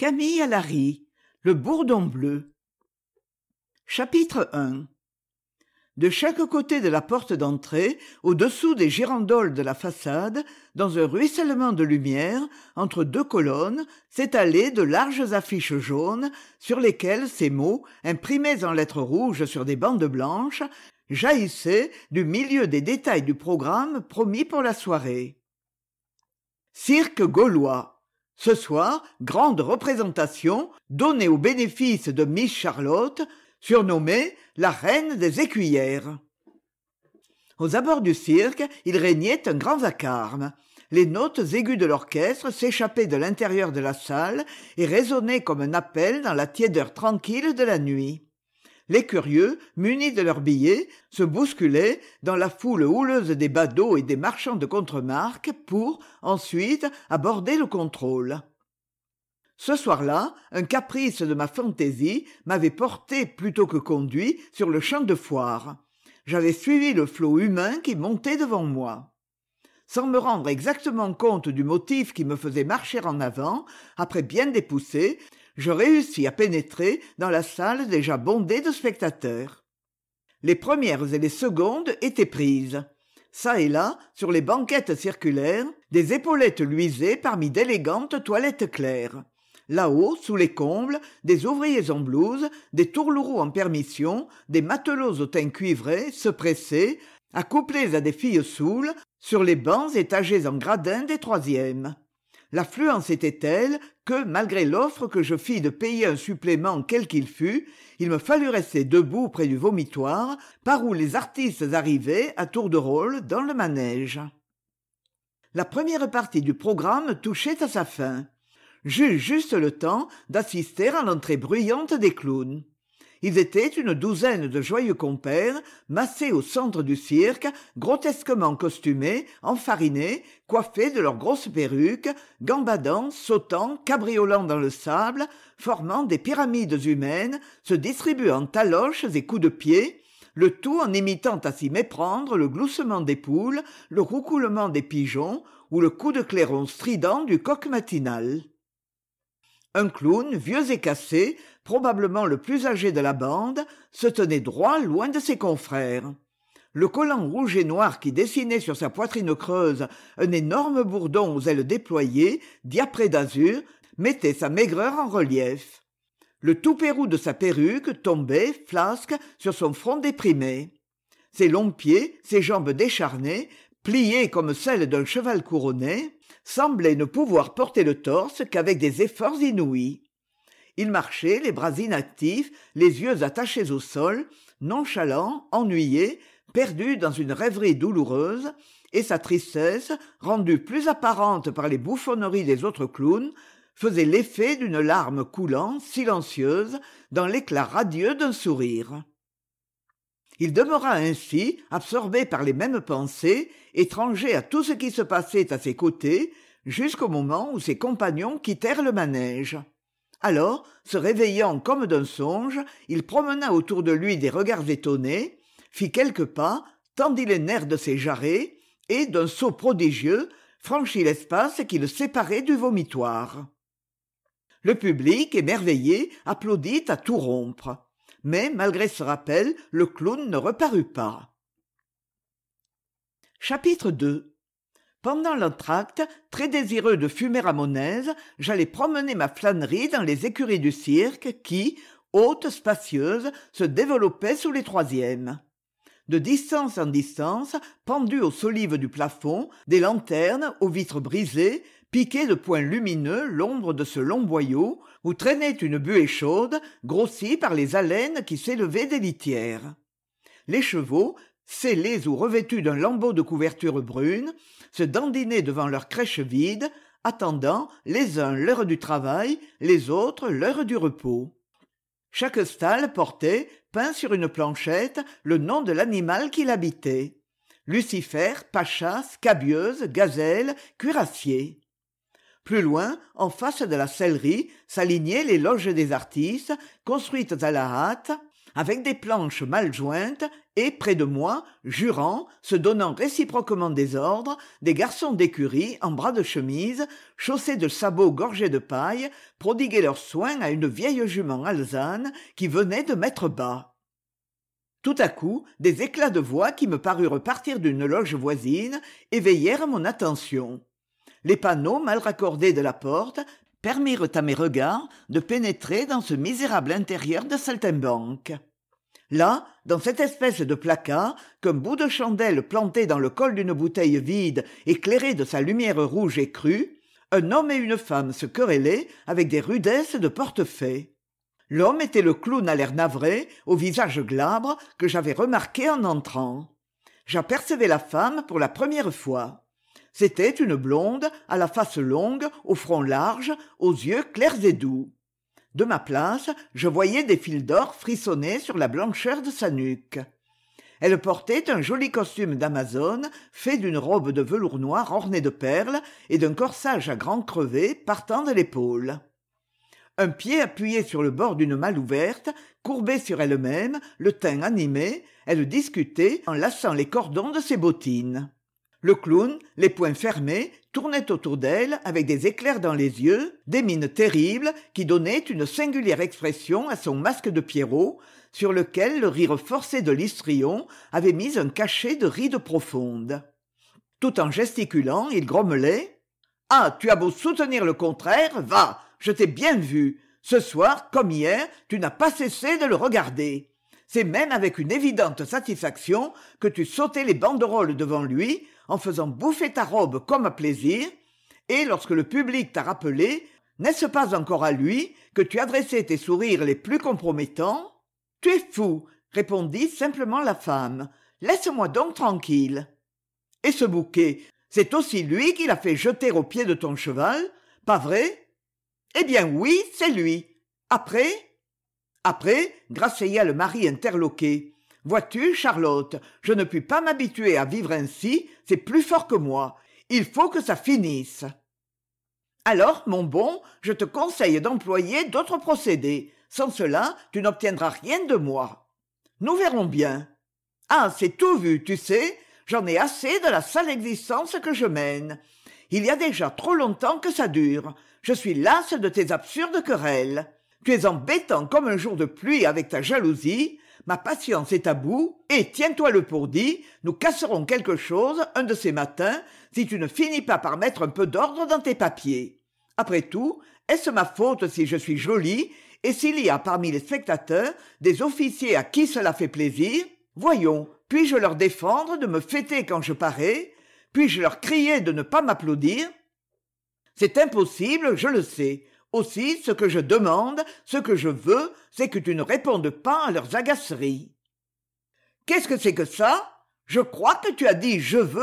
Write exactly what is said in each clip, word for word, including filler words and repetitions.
Camille Alary, le bourdon bleu. Chapitre un. De chaque côté de la porte d'entrée, au-dessous des girandoles de la façade, dans un ruissellement de lumière, entre deux colonnes, s'étalaient de larges affiches jaunes, sur lesquelles ces mots, imprimés en lettres rouges sur des bandes blanches, jaillissaient du milieu des détails du programme promis pour la soirée. Cirque gaulois. Ce soir, grande représentation donnée au bénéfice de Miss Charlotte, surnommée la reine des écuyères. Aux abords du cirque, il régnait un grand vacarme. Les notes aiguës de l'orchestre s'échappaient de l'intérieur de la salle et résonnaient comme un appel dans la tiédeur tranquille de la nuit. Les curieux, munis de leurs billets, se bousculaient dans la foule houleuse des badauds et des marchands de contremarques pour, ensuite, aborder le contrôle. Ce soir-là, un caprice de ma fantaisie m'avait porté plutôt que conduit sur le champ de foire. J'avais suivi le flot humain qui montait devant moi. Sans me rendre exactement compte du motif qui me faisait marcher en avant, après bien des poussées, je réussis à pénétrer dans la salle déjà bondée de spectateurs. Les premières et les secondes étaient prises. Ça et là, sur les banquettes circulaires, des épaulettes luisaient parmi d'élégantes toilettes claires. Là-haut, sous les combles, des ouvriers en blouse, des tourlourous en permission, des matelots au teint cuivré se pressaient, accouplés à des filles saoules, sur les bancs étagés en gradins des troisièmes. L'affluence était telle que, malgré l'offre que je fis de payer un supplément quel qu'il fût, il me fallut rester debout près du vomitoire, par où les artistes arrivaient à tour de rôle dans le manège. La première partie du programme touchait à sa fin. J'eus juste le temps d'assister à l'entrée bruyante des clowns. Ils étaient une douzaine de joyeux compères, massés au centre du cirque, grotesquement costumés, enfarinés, coiffés de leurs grosses perruques, gambadant, sautant, cabriolant dans le sable, formant des pyramides humaines, se distribuant taloches et coups de pied, le tout en imitant à s'y méprendre le gloussement des poules, le roucoulement des pigeons ou le coup de clairon strident du coq matinal. Un clown, vieux et cassé, probablement le plus âgé de la bande, se tenait droit loin de ses confrères. Le collant rouge et noir qui dessinait sur sa poitrine creuse un énorme bourdon aux ailes déployées, diapré d'azur, mettait sa maigreur en relief. Le toupet-roux de sa perruque tombait, flasque, sur son front déprimé. Ses longs pieds, ses jambes décharnées, pliées comme celles d'un cheval couronné, semblaient ne pouvoir porter le torse qu'avec des efforts inouïs. Il marchait, les bras inactifs, les yeux attachés au sol, nonchalant, ennuyé, perdu dans une rêverie douloureuse, et sa tristesse, rendue plus apparente par les bouffonneries des autres clowns, faisait l'effet d'une larme coulant, silencieuse, dans l'éclat radieux d'un sourire. Il demeura ainsi, absorbé par les mêmes pensées, étranger à tout ce qui se passait à ses côtés, jusqu'au moment où ses compagnons quittèrent le manège. Alors, se réveillant comme d'un songe, il promena autour de lui des regards étonnés, fit quelques pas, tendit les nerfs de ses jarrets, et, d'un saut prodigieux, franchit l'espace qui le séparait du vomitoire. Le public, émerveillé, applaudit à tout rompre. Mais, malgré ce rappel, le clown ne reparut pas. Chapitre deux. Pendant l'entracte, très désireux de fumer à mon aise, j'allais promener ma flânerie dans les écuries du cirque qui, hautes, spacieuses, se développaient sous les troisièmes. De distance en distance, pendues aux solives du plafond, des lanternes aux vitres brisées, piquaient de points lumineux l'ombre de ce long boyau où traînait une buée chaude, grossie par les haleines qui s'élevaient des litières. Les chevaux, scellés ou revêtus d'un lambeau de couverture brune, se dandinaient devant leur crèche vide, attendant les uns l'heure du travail, les autres l'heure du repos. Chaque stalle portait, peint sur une planchette, le nom de l'animal qui l'habitait. Lucifer, Pacha, Scabieuse, Gazelle, Cuirassier. Plus loin, en face de la sellerie, s'alignaient les loges des artistes, construites à la hâte, avec des planches mal jointes, et, près de moi, jurant, se donnant réciproquement des ordres, des garçons d'écurie, en bras de chemise, chaussés de sabots gorgés de paille, prodiguaient leurs soins à une vieille jument alezane qui venait de mettre bas. Tout à coup, des éclats de voix qui me parurent partir d'une loge voisine éveillèrent mon attention. Les panneaux mal raccordés de la porte permirent à mes regards de pénétrer dans ce misérable intérieur de saltimbanque. Là, dans cette espèce de placard qu'un bout de chandelle planté dans le col d'une bouteille vide éclairait de sa lumière rouge et crue, un homme et une femme se querellaient avec des rudesses de portefaix. L'homme était le clown à l'air navré, au visage glabre, que j'avais remarqué en entrant. J'apercevais la femme pour la première fois. C'était une blonde, à la face longue, au front large, aux yeux clairs et doux. De ma place, je voyais des fils d'or frissonner sur la blancheur de sa nuque. Elle portait un joli costume d'amazone, fait d'une robe de velours noir ornée de perles et d'un corsage à grands crevets partant de l'épaule. Un pied appuyé sur le bord d'une malle ouverte, courbée sur elle-même, le teint animé, elle discutait en lassant les cordons de ses bottines. Le clown, les poings fermés, tournait autour d'elle avec des éclairs dans les yeux, des mines terribles qui donnaient une singulière expression à son masque de Pierrot, sur lequel le rire forcé de l'histrion avait mis un cachet de rides profondes. Tout en gesticulant, il grommelait « Ah, tu as beau soutenir le contraire, va, je t'ai bien vu. Ce soir, comme hier, tu n'as pas cessé de le regarder. C'est même avec une évidente satisfaction que tu sautais les banderoles devant lui, en faisant bouffer ta robe comme à plaisir, et lorsque le public t'a rappelé, n'est-ce pas encore à lui que tu adressais tes sourires les plus compromettants ? Tu es fou, répondit simplement la femme. Laisse-moi donc tranquille. Et ce bouquet, c'est aussi lui qui l'a fait jeter au pied de ton cheval, pas vrai ? Eh bien oui, c'est lui. Après ? Après, grassaya le mari interloqué. Vois-tu, Charlotte, je ne puis pas m'habituer à vivre ainsi, c'est plus fort que moi. Il faut que ça finisse. Alors, mon bon, je te conseille d'employer d'autres procédés. Sans cela, tu n'obtiendras rien de moi. Nous verrons bien. Ah, c'est tout vu, tu sais, j'en ai assez de la sale existence que je mène. Il y a déjà trop longtemps que ça dure. Je suis lasse de tes absurdes querelles. Tu es embêtant comme un jour de pluie avec ta jalousie. Ma patience est à bout, et tiens-toi-le pour dit, nous casserons quelque chose un de ces matins si tu ne finis pas par mettre un peu d'ordre dans tes papiers. Après tout, est-ce ma faute si je suis jolie, et s'il y a parmi les spectateurs des officiers à qui cela fait plaisir ? Voyons, puis-je leur défendre de me fêter quand je parais ? Puis-je leur crier de ne pas m'applaudir ? C'est impossible, je le sais. Aussi, ce que je demande, ce que je veux, c'est que tu ne répondes pas à leurs agaceries. Qu'est-ce que c'est que ça ? Je crois que tu as dit « je veux ».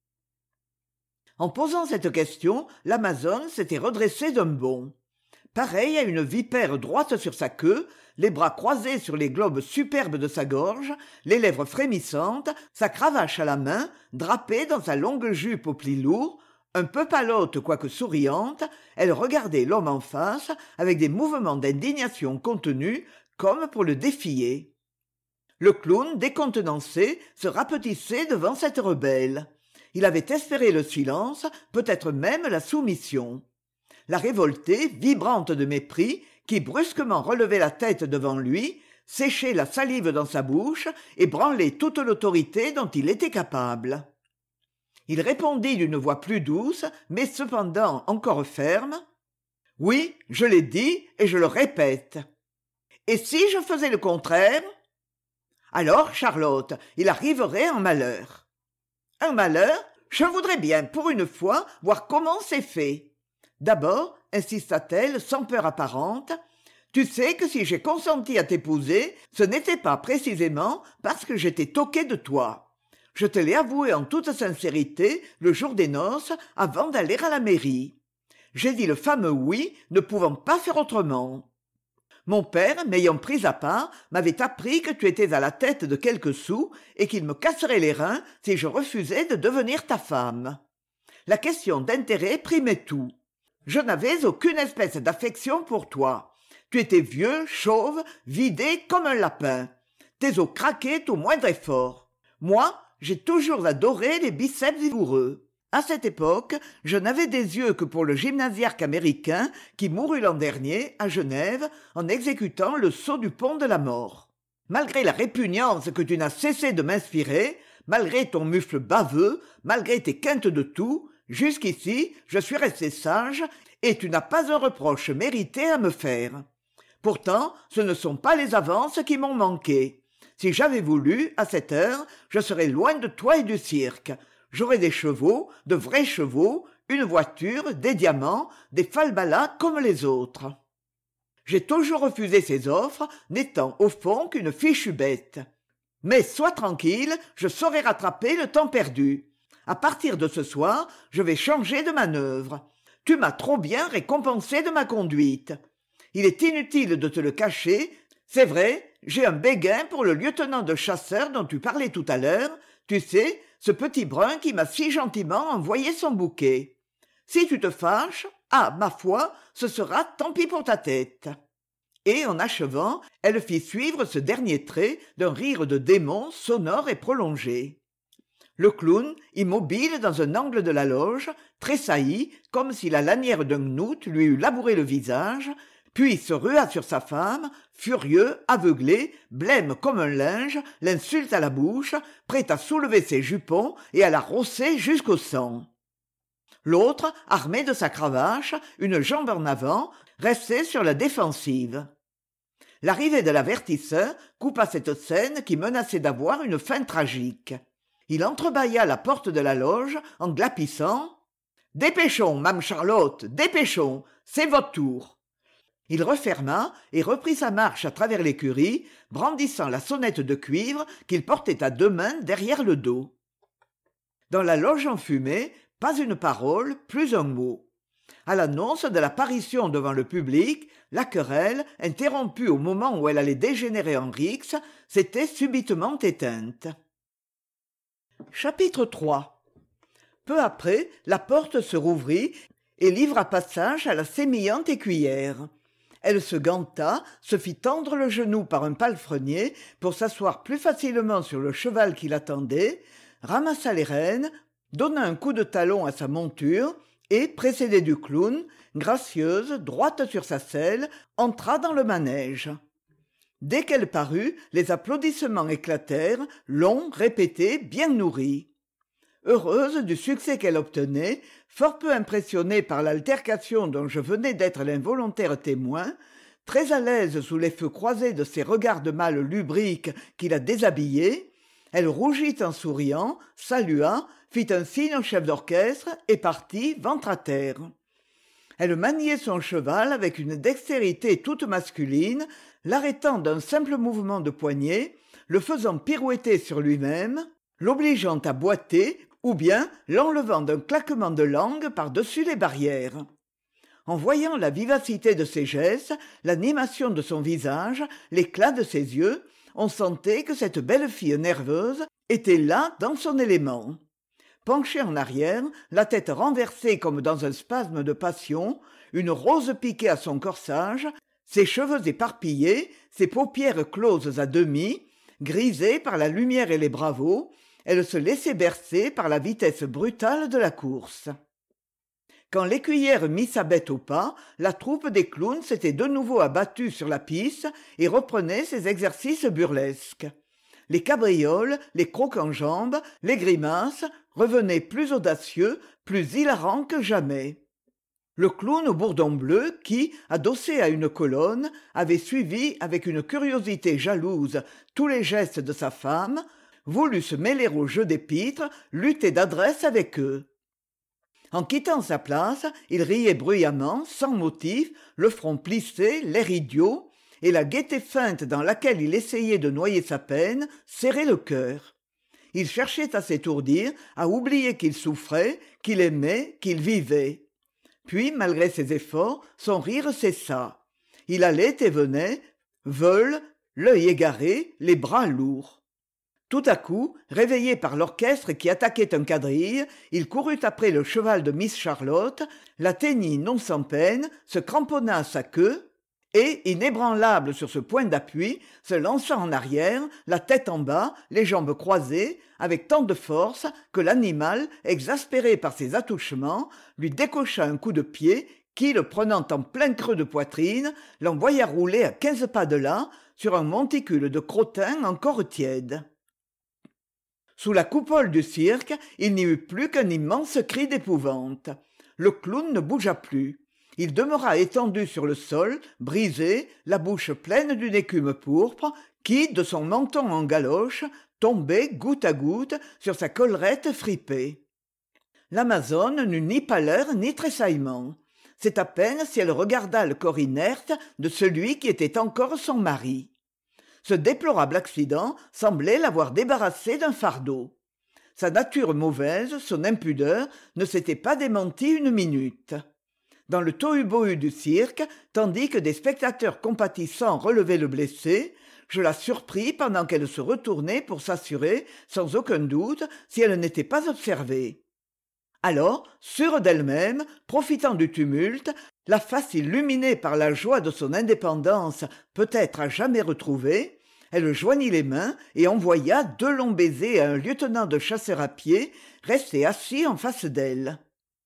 En posant cette question, l'Amazone s'était redressée d'un bond. Pareil à une vipère droite sur sa queue, les bras croisés sur les globes superbes de sa gorge, les lèvres frémissantes, sa cravache à la main, drapée dans sa longue jupe aux plis lourds, un peu pâlotte quoique souriante, elle regardait l'homme en face avec des mouvements d'indignation contenus comme pour le défier. Le clown, décontenancé, se rapetissait devant cette rebelle. Il avait espéré le silence, peut-être même la soumission. La révoltée, vibrante de mépris, qui brusquement relevait la tête devant lui, séchait la salive dans sa bouche et branlait toute l'autorité dont il était capable. Il répondit d'une voix plus douce, mais cependant encore ferme. « Oui, je l'ai dit et je le répète. Et si je faisais le contraire ? Alors, Charlotte, il arriverait un malheur. Un malheur ? Je voudrais bien, pour une fois, voir comment c'est fait. D'abord, insista-t-elle sans peur apparente, tu sais que si j'ai consenti à t'épouser, ce n'était pas précisément parce que j'étais toquée de toi. Je te l'ai avoué en toute sincérité le jour des noces, avant d'aller à la mairie. J'ai dit le fameux oui, ne pouvant pas faire autrement. Mon père, m'ayant pris à part, m'avait appris que tu étais à la tête de quelques sous et qu'il me casserait les reins si je refusais de devenir ta femme. La question d'intérêt primait tout. Je n'avais aucune espèce d'affection pour toi. Tu étais vieux, chauve, vidé comme un lapin. Tes os craquaient au moindre effort. Moi, j'ai toujours adoré les biceps vigoureux. À cette époque, je n'avais des yeux que pour le gymnasiarque américain qui mourut l'an dernier, à Genève, en exécutant le saut du pont de la mort. Malgré la répugnance que tu n'as cessé de m'inspirer, malgré ton mufle baveux, malgré tes quintes de toux, jusqu'ici, je suis resté sage et tu n'as pas un reproche mérité à me faire. Pourtant, ce ne sont pas les avances qui m'ont manqué. Si j'avais voulu, à cette heure, je serais loin de toi et du cirque. J'aurais des chevaux, de vrais chevaux, une voiture, des diamants, des falbalas comme les autres. J'ai toujours refusé ces offres, n'étant au fond qu'une fichue bête. Mais sois tranquille, je saurai rattraper le temps perdu. À partir de ce soir, je vais changer de manœuvre. Tu m'as trop bien récompensé de ma conduite. Il est inutile de te le cacher, c'est vrai, j'ai un béguin pour le lieutenant de chasseurs dont tu parlais tout à l'heure, tu sais, ce petit brun qui m'a si gentiment envoyé son bouquet. Si tu te fâches, ah, ma foi, ce sera tant pis pour ta tête. Et en achevant, elle fit suivre ce dernier trait d'un rire de démon sonore et prolongé. Le clown, immobile dans un angle de la loge, tressaillit comme si la lanière d'un knout lui eût labouré le visage, puis se rua sur sa femme, furieux, aveuglé, blême comme un linge, l'insulte à la bouche, prêt à soulever ses jupons et à la rosser jusqu'au sang. L'autre, armé de sa cravache, une jambe en avant, restait sur la défensive. L'arrivée de l'avertisseur coupa cette scène qui menaçait d'avoir une fin tragique. Il entrebâilla la porte de la loge en glapissant « Dépêchons, Mame Charlotte, dépêchons, c'est votre tour !» Il referma et reprit sa marche à travers l'écurie, brandissant la sonnette de cuivre qu'il portait à deux mains derrière le dos. Dans la loge enfumée, pas une parole, plus un mot. À l'annonce de l'apparition devant le public, la querelle, interrompue au moment où elle allait dégénérer en rixe, s'était subitement éteinte. Chapitre trois. Peu après, la porte se rouvrit et livra passage à la sémillante écuyère. Elle se ganta, se fit tendre le genou par un palefrenier pour s'asseoir plus facilement sur le cheval qui l'attendait, ramassa les rênes, donna un coup de talon à sa monture et, précédée du clown, gracieuse, droite sur sa selle, entra dans le manège. Dès qu'elle parut, les applaudissements éclatèrent, longs, répétés, bien nourris. Heureuse du succès qu'elle obtenait, fort peu impressionnée par l'altercation dont je venais d'être l'involontaire témoin, très à l'aise sous les feux croisés de ces regards de mâle lubrique qui la déshabillaient, elle rougit en souriant, salua, fit un signe au chef d'orchestre et partit ventre à terre. Elle maniait son cheval avec une dextérité toute masculine, l'arrêtant d'un simple mouvement de poignet, le faisant pirouetter sur lui-même, l'obligeant à boiter ou bien l'enlevant d'un claquement de langue par-dessus les barrières. En voyant la vivacité de ses gestes, l'animation de son visage, l'éclat de ses yeux, on sentait que cette belle fille nerveuse était là dans son élément. Penchée en arrière, la tête renversée comme dans un spasme de passion, une rose piquée à son corsage, ses cheveux éparpillés, ses paupières closes à demi, grisées par la lumière et les bravos, elle se laissait bercer par la vitesse brutale de la course. Quand l'écuyère mit sa bête au pas, la troupe des clowns s'était de nouveau abattue sur la piste et reprenait ses exercices burlesques. Les cabrioles, les crocs-en-jambes, les grimaces revenaient plus audacieux, plus hilarants que jamais. Le clown au bourdon bleu qui, adossé à une colonne, avait suivi avec une curiosité jalouse tous les gestes de sa femme, voulut se mêler au jeu des pitres, lutter d'adresse avec eux. En quittant sa place, il riait bruyamment, sans motif, le front plissé, l'air idiot, et la gaieté feinte dans laquelle il essayait de noyer sa peine serrait le cœur. Il cherchait à s'étourdir, à oublier qu'il souffrait, qu'il aimait, qu'il vivait. Puis, malgré ses efforts, son rire cessa. Il allait et venait, veule, l'œil égaré, les bras lourds. Tout à coup, réveillé par l'orchestre qui attaquait un quadrille, il courut après le cheval de Miss Charlotte, l'atteignit non sans peine, se cramponna à sa queue, et inébranlable sur ce point d'appui se lança en arrière la tête en bas les jambes croisées avec tant de force que l'animal exaspéré par ces attouchements lui décocha un coup de pied qui le prenant en plein creux de poitrine l'envoya rouler à quinze pas de là sur un monticule de crottin encore tiède. Sous la coupole du cirque il n'y eut plus qu'un immense cri d'épouvante. Le clown ne bougea plus. Il demeura étendu sur le sol, brisé, la bouche pleine d'une écume pourpre, qui, de son menton en galoche, tombait goutte à goutte sur sa collerette fripée. L'amazone n'eut ni pâleur ni tressaillement. C'est à peine si elle regarda le corps inerte de celui qui était encore son mari. Ce déplorable accident semblait l'avoir débarrassée d'un fardeau. Sa nature mauvaise, son impudeur, ne s'était pas démentie une minute. Dans le tohu-bohu du cirque, tandis que des spectateurs compatissants relevaient le blessé, je la surpris pendant qu'elle se retournait pour s'assurer, sans aucun doute, si elle n'était pas observée. Alors, sûre d'elle-même, profitant du tumulte, la face illuminée par la joie de son indépendance, peut-être à jamais retrouvée, elle joignit les mains et envoya deux longs baisers à un lieutenant de chasseurs à pied, resté assis en face d'elle.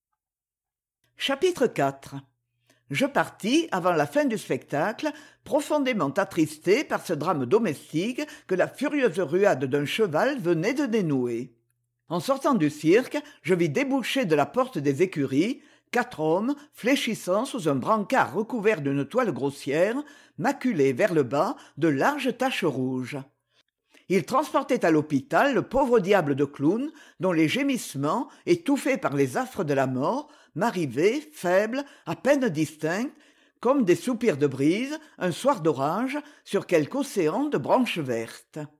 Chapitre quatre. Je partis, avant la fin du spectacle, profondément attristé par ce drame domestique que la furieuse ruade d'un cheval venait de dénouer. En sortant du cirque, je vis déboucher de la porte des écuries quatre hommes fléchissant sous un brancard recouvert d'une toile grossière, maculé vers le bas de larges taches rouges. Ils transportaient à l'hôpital le pauvre diable de clown, dont les gémissements, étouffés par les affres de la mort, m'arrivaient, faibles, à peine distincts, comme des soupirs de brise, un soir d'orage, sur quelque océan de branches vertes.